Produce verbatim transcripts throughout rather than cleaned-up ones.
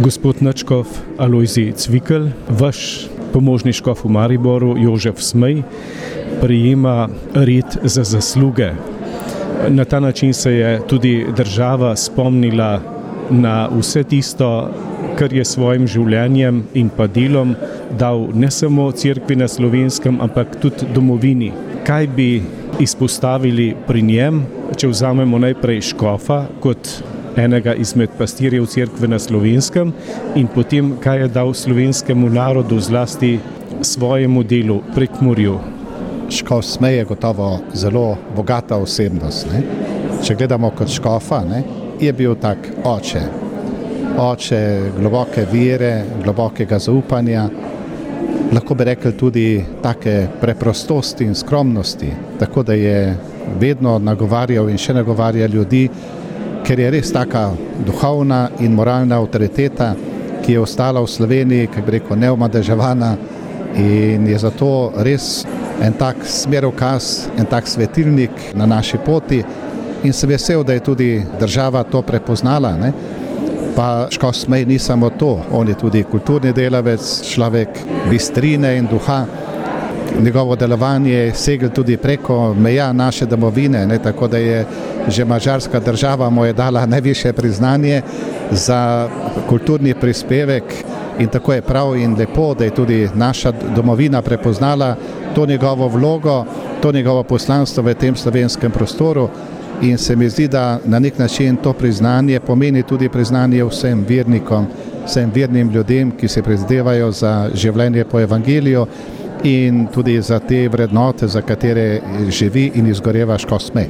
Gospod nadškof Alojzij Cvikl, vaš pomožni škof v Mariboru Jožef Smej prejema red za zasluge. Na ta način se je tudi država spomnila na vse tisto, kar je svojim življenjem in pa delom dal ne samo cerkvi na Slovenskem, ampak tudi domovini. Kaj bi izpostavili pri njem, če vzamemo najprej škofa kot enega izmed pastirjev cerkve na Slovenskem in potem, kaj je dal slovenskemu narodu, zlasti svojemu delu Prekmurju? Škof Smej je gotovo zelo bogata osebnost. Ne? Če gledamo kot škofa, ne, je bil tak oče. Oče globoke vere, globokega zaupanja, lahko bi rekli tudi take preprostosti in skromnosti, tako da je vedno nagovarjal in še nagovarja ljudi, ker je res taka duhovna in moralna avtoriteta, ki je ostala v Sloveniji, kako bi rekel, neomadeževana, in je zato res en tak smerovkaz, en tak svetilnik na naši poti, in sem vesel, da je tudi država to prepoznala. Ne? Pa škof Smej ni samo to, on je tudi kulturni delavec, človek bistrine in duha. Njegovo delovanje segel tudi preko meja naše domovine, ne? Tako da je že madžarska država mu je dala najvišje priznanje za kulturni prispevek, in tako je prav in lepo, da je tudi naša domovina prepoznala to njegovo vlogo, to njegovo poslanstvo v tem slovenskem prostoru, in se mi zdi, da na nek način to priznanje pomeni tudi priznanje vsem vernikom, vsem vernim ljudem, ki se prizadevajo za življenje po evangeliju in tudi za te vrednote, za katere živi in izgoreva škof Smej.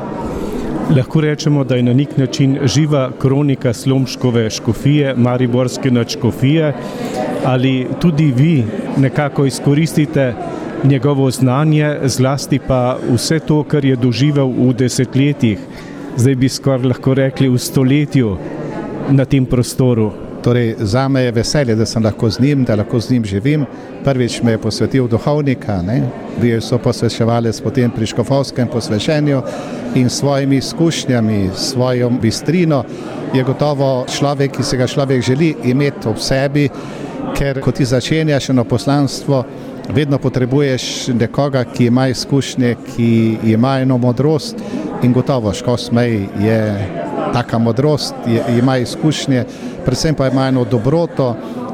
Lahko rečemo, da je na nek način živa kronika Slomškove škofije, mariborske nadškofije, ali tudi vi nekako izkoristite njegovo znanje, zlasti pa vse to, kar je doživel v desetletjih, zdaj bi skoraj lahko rekli v stoletju na tem prostoru. Torej, zame je veselje, da sem lahko z njim, da lahko z njim živim. Prvič me je posvetil duhovnika, ne? Bil so posvečevalec potem pri škofovskem posvečenju in svojimi izkušnjami, svojo bistrino je gotovo človek, ki se ga človek želi imeti ob sebi, ker ko ti začenjaš eno poslanstvo, vedno potrebuješ nekoga, ki ima izkušnje, ki ima eno modrost, in gotovo škof Smej je taka modrost, je, ima izkušnje, predvsem pa ima eno dobroto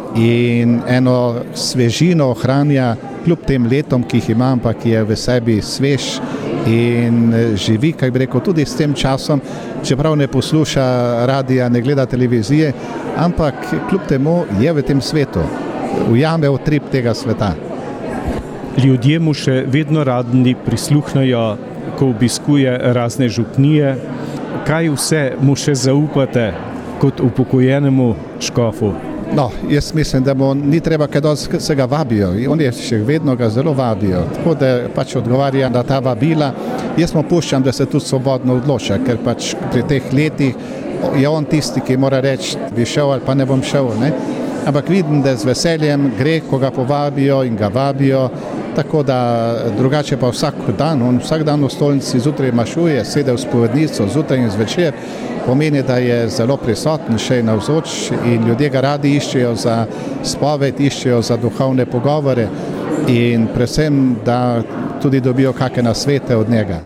in eno svežino ohranja kljub tem letom, ki jih ima, ampak je v sebi svež in živi, kaj bi rekel, tudi s tem časom, čeprav ne posluša radija, ne gleda televizije, ampak kljub temu je v tem svetu, ujame utrip tega sveta. Ljudje mu še vedno radni prisluhnejo, ko obiskuje razne župnije. Kaj vse mu še zaupate kot upokojenemu škofu? No, jaz mislim, da mu ni treba, kaj dosti se ga vabijo. On je še vedno ga zelo vabijo. Tako da pač odgovarja na ta vabila. Jaz mu puščam, da se tudi svobodno odloča, ker pač pri teh letih je on tisti, ki mora reči, bi šel ali pa ne bom šel. Ne? Ampak vidim, da z veseljem gre, ko ga povabijo in ga vabijo. Tako da drugače pa vsak dan, on vsak dan v stolnici zjutraj mašuje, sede v spovednico, zjutraj in zvečer, pomeni, da je zelo prisoten, še navzoč, in ljudje ga radi iščejo za spoved, iščejo za duhovne pogovore in predvsem, da tudi dobijo kakšne nasvete od njega.